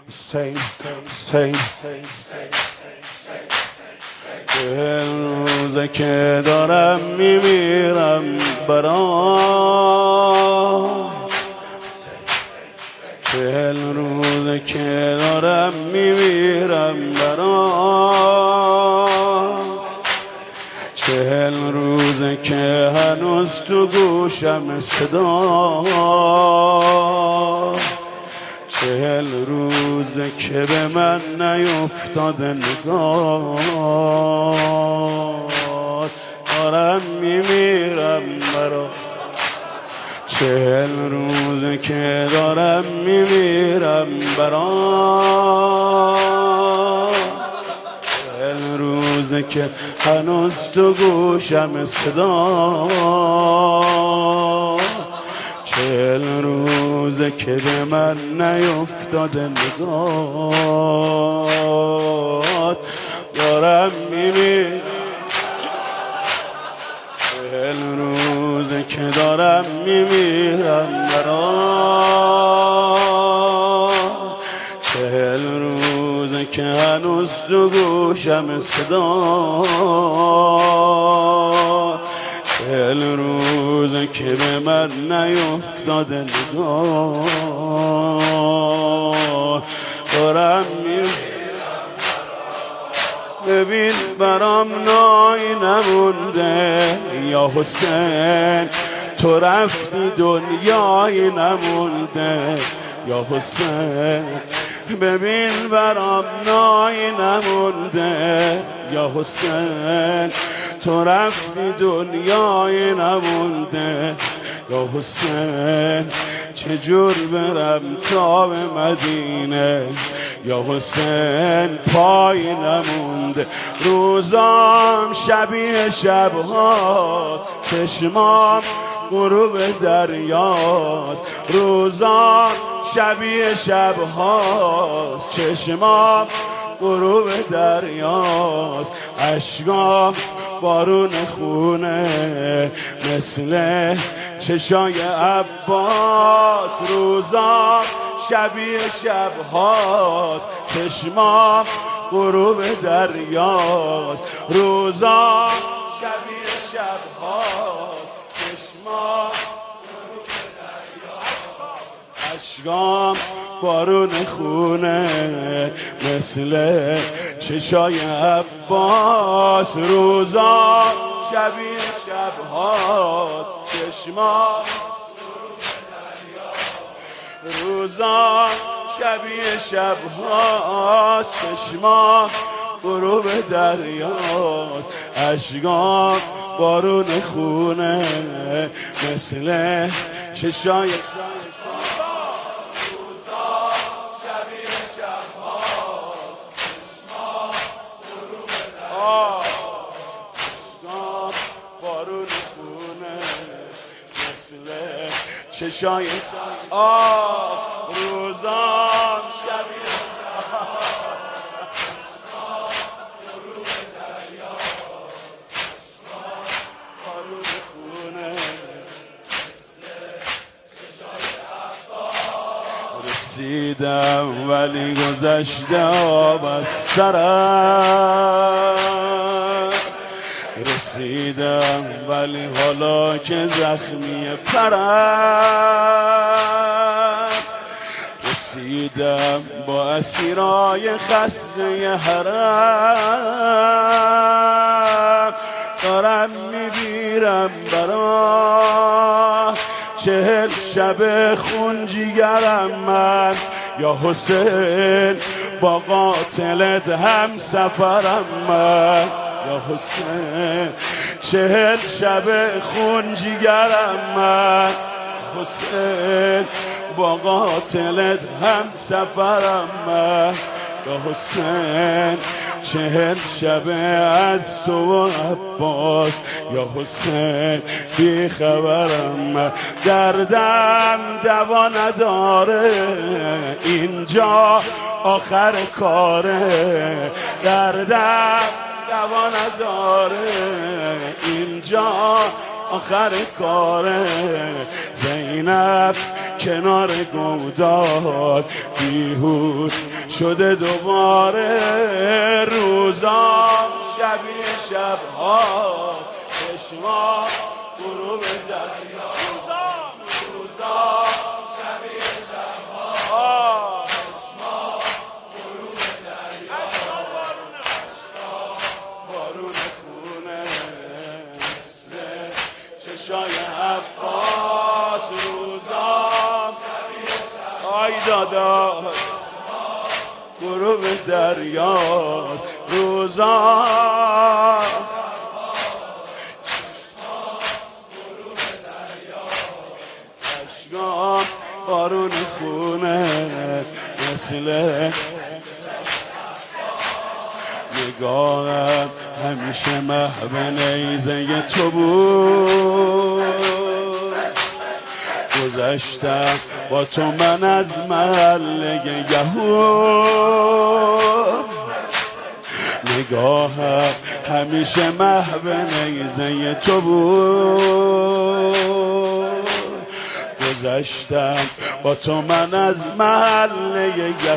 حسین حسین چهل روزه که دارم میمیرم برات، چهل روزه که دارم میمیرم برات، چهل روزه که هنوز تو گوشم صدا، چهل روزه که به من نیفتاده نگاه، دارم میمیرم برات، چهل روزه که دارم میمیرم برات، چهل روزه که هنوز تو گوشم صدا، چهل روزه که به من نیفتاده نگاه، دارم میمیرم، چهل روزه که دارم میمیرم برات، چهل روزه که هنوز تو گوشم صدا، چهل روزه که به من نیفتاده نگاه، دارم میمیرم. ببین برام نایی نمونده یا حسین، تو رفتی دنیایی نمونده یا حسین، ببین برام نایی نمونده یا حسین، تو رفتی دنیایی نمونده یا حسین، چجور برم تا به مدینه یا حسین، پای نمونده روزام شبیه شبها، چشمام غروب دریاست، روزام شبیه شبهاست، چشمام غروب دریاست، اشکام بارون خونه مثل چشای عباس، روزام شبیه شبهاست، چشمام غروب دریاست، روزام شبیه شبهاست، چشمام غروب دریاست، اشکام بارون خونه مثل چشای عباس، روزا شبیه شبهاست، چشمام روزا شبیه شبهاست، چشمام غروب دریاست، اشکام بارون خونه مثل چشای بارون خونه مثل چشای روزام شبیه بارون خونه رسیدم ولی گذشته آب از سرم، رسیدم ولی حالا که زخمی پرم، رسیدم با اسیرای خسته حرم، دارم میبیرم برات، چهل شب خون جیگرم من یا حسین، با قاتلت هم سفرم من یا حسین، چهل شب خون جیگرم من حسین، با قاتلت هم سفرم من یا حسین، چهل شب از تو و عباس یا حسین، بی خبرم دردم دوا نداره، اینجا آخر کاره، دردم دوا نداره، اینجا آخر کاره. زینب کنار گودال بیهوش شده دوباره. روزام شبیه شبها چشما غروب دریا. روزام شبیه شبها چشما غروب دریا. بارون خونه چشای عباس. روزام آی دادا غروب دریا. روزام اشکام بارون خونه مثل نگاهم همیشه محو نیزه تو بود. گذشتم با تو من از محله یهود. نگاهم همیشه محو نیزه تو بود. گذشتم با تو من از محله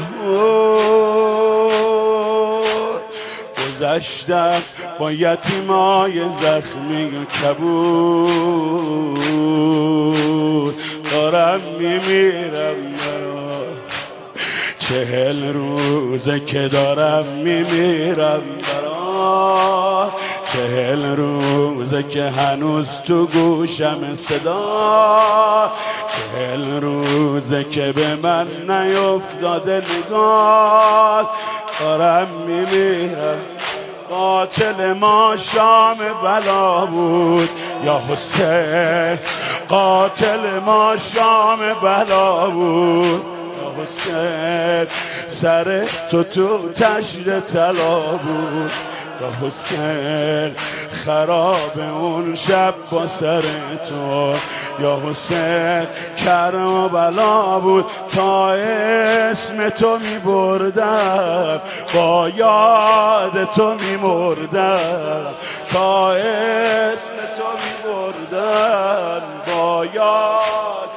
یهود. گذشتم با یتیمای زخمی و کبود. دارم میمیرم 40 روزه که دارم میمیرم برات. 40 روزه که هنوز تو گوشم صدا. 40 روزه که به من نیفتاده نگاه. دارم میمیرم. قاتل ما شام بلا بود یا حسین. قاتل ما شام بلا بود یا حسین. سر تو تشت طلا بود یا حسین. خراب اون شب با سر تو یا حسین. کربلا بود تا اسم تو می بردم. با یاد تو می مردم. تا اسم تو می بردم. با یاد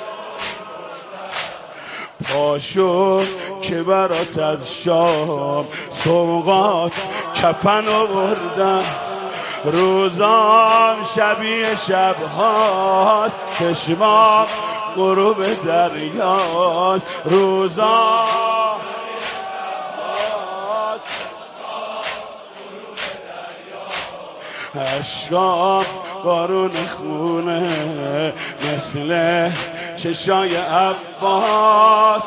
پاشو که برات از شام سوغات کفن آوردم. روزام شبیه شبهاست چشمام غروب دریاست. روزام اشکام بارون خونه مثل چشای عباس.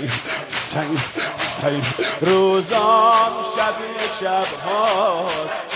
روزام شبیه شبهاست